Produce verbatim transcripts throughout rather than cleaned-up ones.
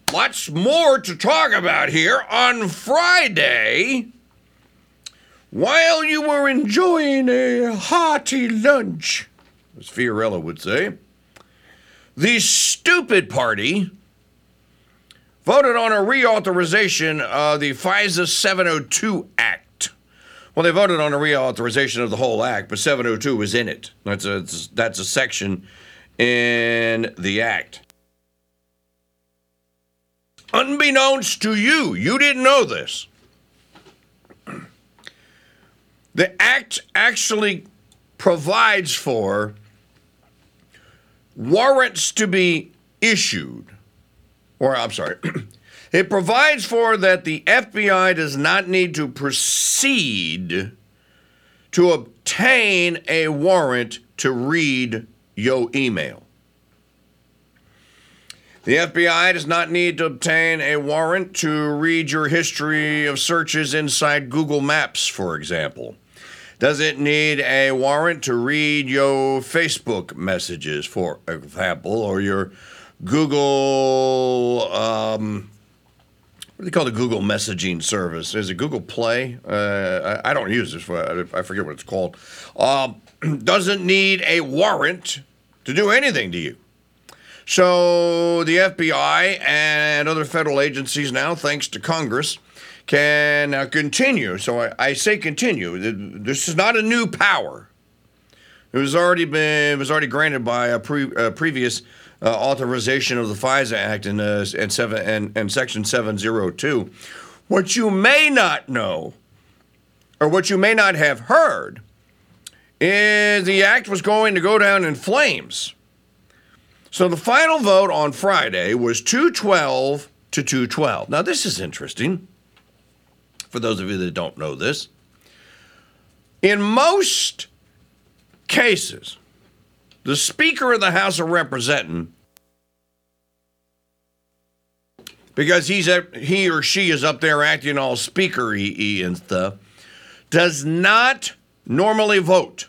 lots more to talk about here on Friday. While you were enjoying a hearty lunch, as Fiorello would say, the stupid party voted on a reauthorization of the FISA seven oh two Act. Well, they voted on a reauthorization of the whole act, but seven oh two is in it. That's a, that's a section in the act. Unbeknownst to you, you didn't know this. The act actually provides for warrants to be issued. Or, I'm sorry. It provides for that the F B I does not need to proceed to obtain a warrant to read your email. The F B I does not need to obtain a warrant to read your history of searches inside Google Maps, for example. Does it need a warrant to read your Facebook messages, for example, or your Google, um, what do they call the Google messaging service? Is it Google Play? Uh, I, I don't use this. I forget what it's called. Uh, doesn't need a warrant to do anything to you. So the F B I and other federal agencies now, thanks to Congress, can now continue. So I, I say continue. This is not a new power. It was already been. It was already granted by a, pre, a previous uh, authorization of the FISA Act in uh, and seven and, and Section seven oh two. What you may not know, or what you may not have heard, is the act was going to go down in flames. So the final vote on Friday was two twelve to two twelve. Now this is interesting. For those of you that don't know this, in most cases, the Speaker of the House of Representatives, because he's he or she is up there acting all speakery and stuff, does not normally vote.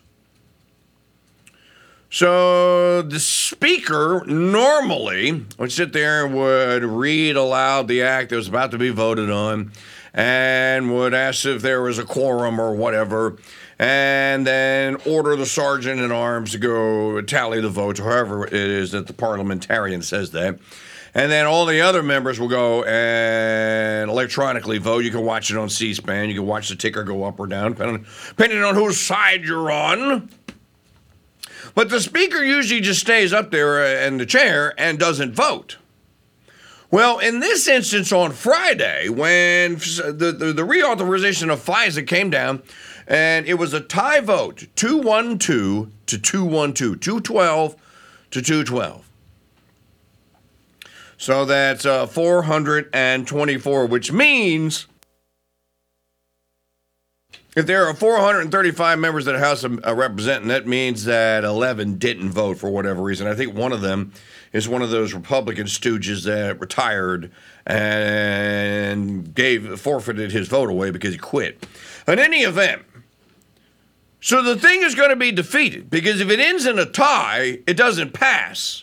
So the Speaker normally would sit there and would read aloud the act that was about to be voted on, and would ask if there was a quorum or whatever, and then order the sergeant at arms to go tally the votes, however it is that the parliamentarian says that. And then all the other members will go and electronically vote. You can watch it on C-SPAN. You can watch the ticker go up or down, depending, depending on whose side you're on. But the Speaker usually just stays up there in the chair and doesn't vote. Well, in this instance on Friday, when the, the, the reauthorization of FISA came down, and it was a tie vote, two one two to two one two, two twelve to two twelve. So that's uh, four hundred twenty-four, which means if there are four hundred thirty-five members of the House of uh, Representatives, that means that eleven didn't vote for whatever reason. I think one of them is one of those Republican stooges that retired and gave forfeited his vote away because he quit. In any event, so the thing is going to be defeated, because if it ends in a tie, it doesn't pass.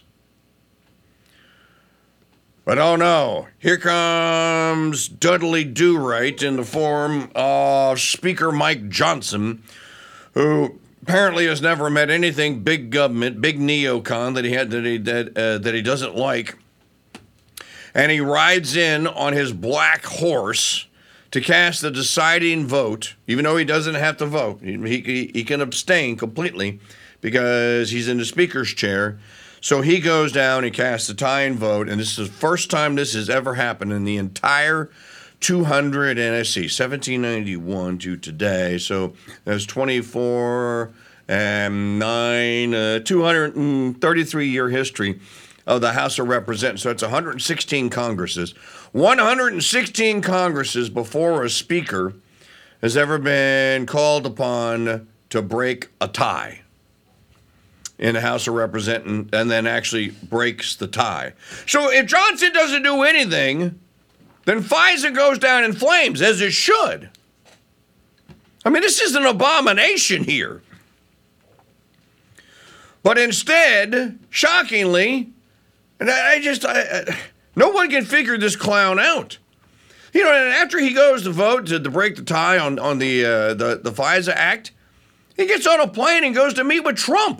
But oh no, here comes Dudley Do-Right in the form of Speaker Mike Johnson, who apparently has never met anything big government, big neocon that he had that he that, uh, that he doesn't like, and he rides in on his black horse to cast the deciding vote, even though he doesn't have to vote. He he, he can abstain completely because he's in the Speaker's chair. So he goes down and casts a tying vote, and this is the first time this has ever happened in the entire two hundred, and let's see, seventeen ninety-one to today. So that's twenty-four and nine, uh, two hundred thirty-three year history of the House of Representatives. So it's one hundred sixteen Congresses. one hundred sixteen Congresses before a speaker has ever been called upon to break a tie in the House of Representatives, and then actually breaks the tie. So if Johnson doesn't do anything, then FISA goes down in flames, as it should. I mean, this is an abomination here. But instead, shockingly, and I, I just, I, I, No one can figure this clown out. You know, and after he goes to vote to, to break the tie on, on the, uh, the, the FISA Act, he gets on a plane and goes to meet with Trump.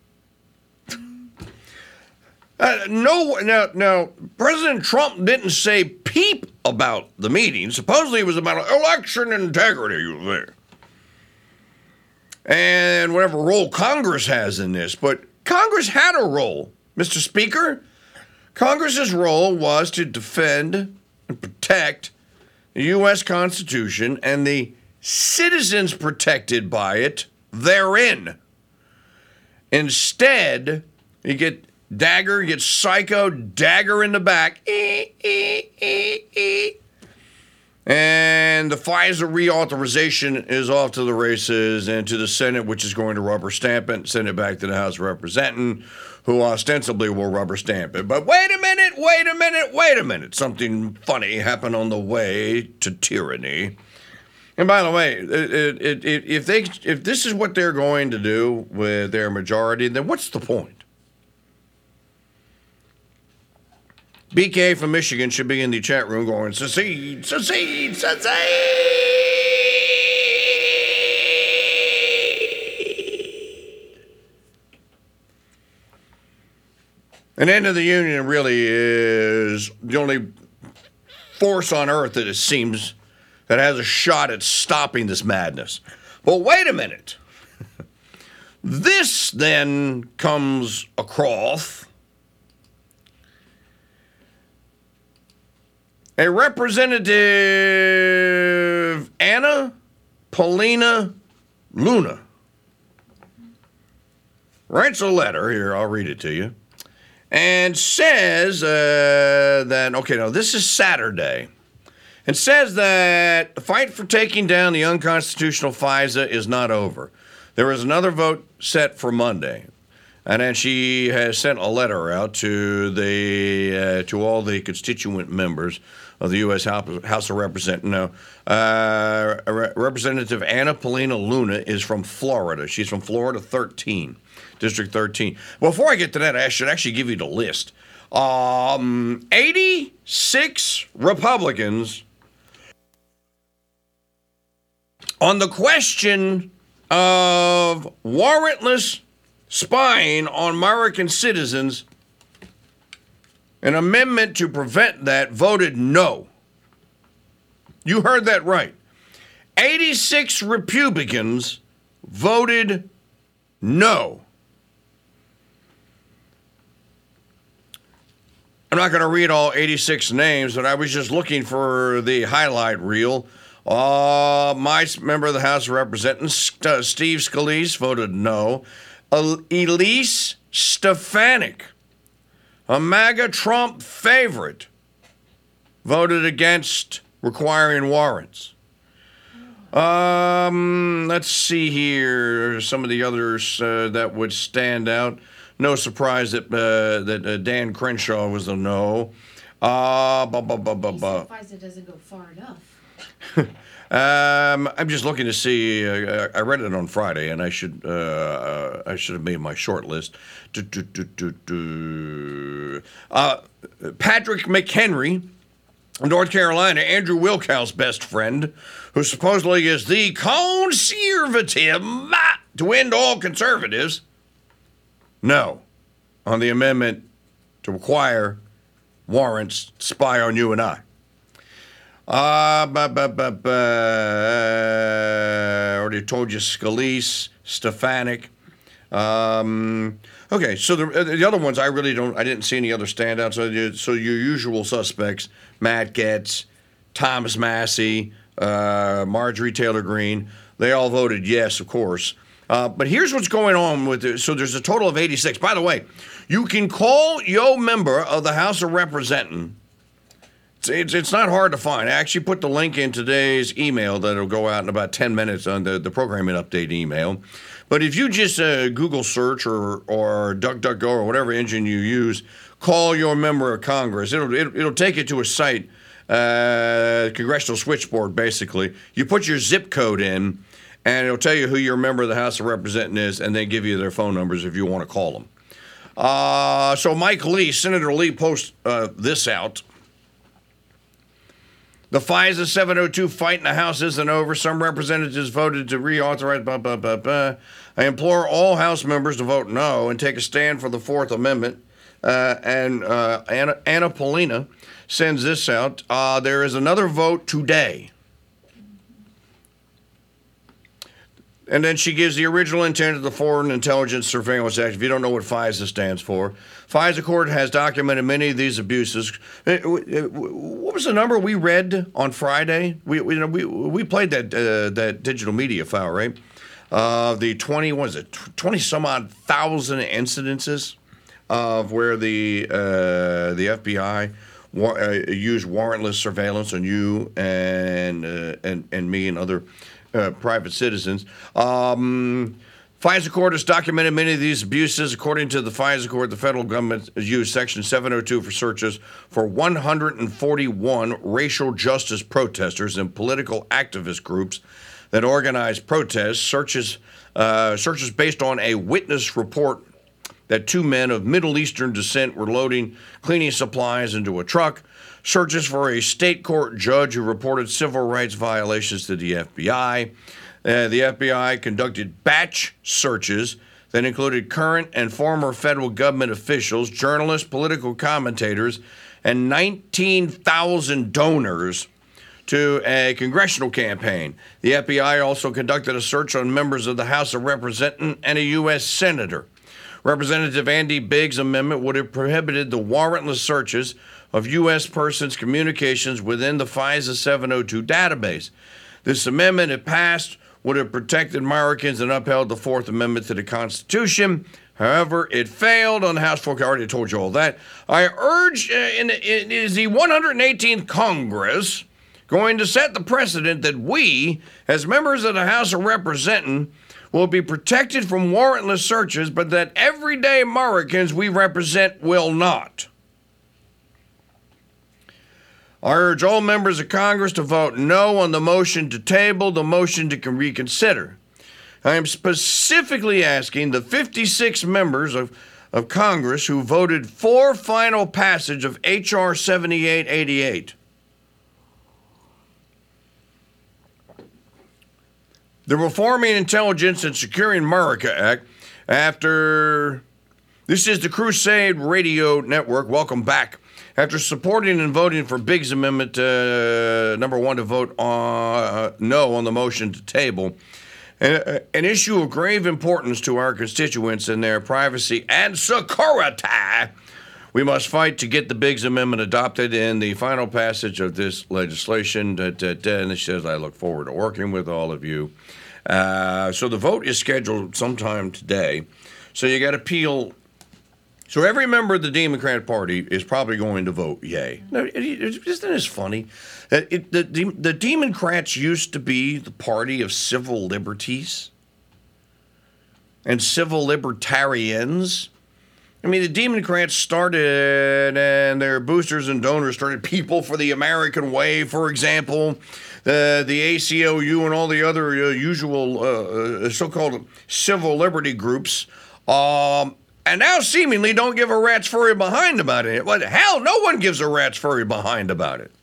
Uh, no, now, now, President Trump didn't say peep about the meeting. Supposedly it was about election integrity there. And whatever role Congress has in this. But Congress had a role, Mister Speaker. Congress's role was to defend and protect the U S Constitution and the citizens protected by it therein. Instead, you get Dagger, get psycho, dagger in the back. E, e, e, e. And the FISA reauthorization is off to the races and to the Senate, which is going to rubber stamp it, send it back to the House of Representatives, who ostensibly will rubber stamp it. But wait a minute, wait a minute, wait a minute. Something funny happened on the way to tyranny. And by the way, it, it, it, if they if this is what they're going to do with their majority, then what's the point? B K from Michigan should be in the chat room going, secede, secede, secede. An end of the union really is the only force on earth that it seems that has a shot at stopping this madness. But wait a minute. This then comes across. A Representative Anna Paulina Luna writes a letter, here, I'll read it to you, and says uh, that, okay, now this is Saturday, and says that the fight for taking down the unconstitutional FISA is not over. There is another vote set for Monday. And then she has sent a letter out to the uh, to all the constituent members of the U S House of Representatives. No, uh, Representative Anna Paulina Luna is from Florida. She's from Florida thirteen, District thirteen. Before I get to that, I should actually give you the list. Um, eighty-six Republicans on the question of warrantless spying on American citizens, an amendment to prevent that voted no. You heard that right. eighty-six Republicans voted no. I'm not going to read all eighty-six names, but I was just looking for the highlight reel. Uh, my member of the House of Representatives, uh, Steve Scalise, voted no. Elise Stefanik, a MAGA Trump favorite, voted against requiring warrants. Um, let's see here. Some of the others uh, that would stand out. No surprise that uh, that uh, Dan Crenshaw was a no. Uh, bu- bu- bu- bu- bu- FISA doesn't go far enough. Um, I'm just looking to see. Uh, I read it on Friday, and I should uh, uh, I should have made my short list. Do, do, do, do, do. Uh, Patrick McHenry, North Carolina, Andrew Wilkows' best friend, who supposedly is the conservative to end all conservatives. No, on the amendment to require warrants to spy on you and I. Uh, ba, ba, ba, ba. I already told you Scalise, Stefanik. Um, okay, so the the other ones I really don't, I didn't see any other standouts. So, so your usual suspects, Matt Gaetz, Thomas Massie, uh, Marjorie Taylor Greene, they all voted yes, of course. Uh, but here's what's going on with it. So there's a total of eighty-six. By the way, you can call your member of the House of Representatives. It's, it's, it's not hard to find. I actually put the link in today's email that'll go out in about ten minutes on the, the programming update email. But if you just uh, Google search or, or DuckDuckGo or whatever engine you use, call your member of Congress. It'll, it'll, it'll take you to a site, uh, congressional switchboard, basically. You put your zip code in, and it'll tell you who your member of the House of Representatives is, and then give you their phone numbers if you want to call them. Uh, so Mike Lee, Senator Lee, posts uh, this out. The FISA seven oh two fight in the House isn't over. Some representatives voted to reauthorize. Blah, blah, blah, blah. I implore all House members to vote no and take a stand for the Fourth Amendment. Uh, and uh, Anna, Anna Polina sends this out. Uh, there is another vote today. And then she gives the original intent of the Foreign Intelligence Surveillance Act. If you don't know what FISA stands for, FISA court has documented many of these abuses. What was the number we read on Friday? We we we, we played that uh, that digital media file, right? Uh, the twenty was it twenty some odd thousand incidences of where the uh, the F B I war- uh, used warrantless surveillance on you and uh, and and me and other. Uh, private citizens. Um, FISA court has documented many of these abuses. According to the FISA court, the federal government has used Section seven oh two for searches for one hundred forty-one racial justice protesters and political activist groups that organized protests. Searches, uh, searches based on a witness report that two men of Middle Eastern descent were loading cleaning supplies into a truck. Searches for a state court judge who reported civil rights violations to the F B I. Uh, the F B I conducted batch searches that included current and former federal government officials, journalists, political commentators, and nineteen thousand donors to a congressional campaign. The F B I also conducted a search on members of the House of Representatives and a U S senator. Representative Andy Biggs' amendment would have prohibited the warrantless searches of U S persons' communications within the FISA seven oh two database. This amendment, if passed, would have protected Americans and upheld the Fourth Amendment to the Constitution. However, it failed on the House floor. I already told you all that. I urge, uh, in, in, is the one hundred eighteenth Congress going to set the precedent that we, as members of the House of Representatives, will be protected from warrantless searches, but that everyday Americans we represent will not? I urge all members of Congress to vote no on the motion to table the motion to reconsider. I am specifically asking the fifty-six members of, of Congress who voted for final passage of H R seventy-eight eighty-eight. The Reforming Intelligence and Securing America Act, after, this is the Crusade Radio Network, welcome back. After supporting and voting for Biggs' amendment, uh, number one, to vote on, uh, no on the motion to table, an, an issue of grave importance to our constituents and their privacy and security, we must fight to get the Biggs amendment adopted in the final passage of this legislation. Da, da, da, and it says, I look forward to working with all of you. Uh, so the vote is scheduled sometime today. So you got to peel. So every member of the Democrat Party is probably going to vote yay. Now, isn't this funny? It, it, the, the Democrats used to be the party of civil liberties and civil libertarians. I mean, the Democrats started, and their boosters and donors started People for the American Way, for example, uh, the A C L U and all the other uh, usual uh, so-called civil liberty groups. Um... And now seemingly don't give a rat's furry behind about it. Well, hell, no one gives a rat's furry behind about it.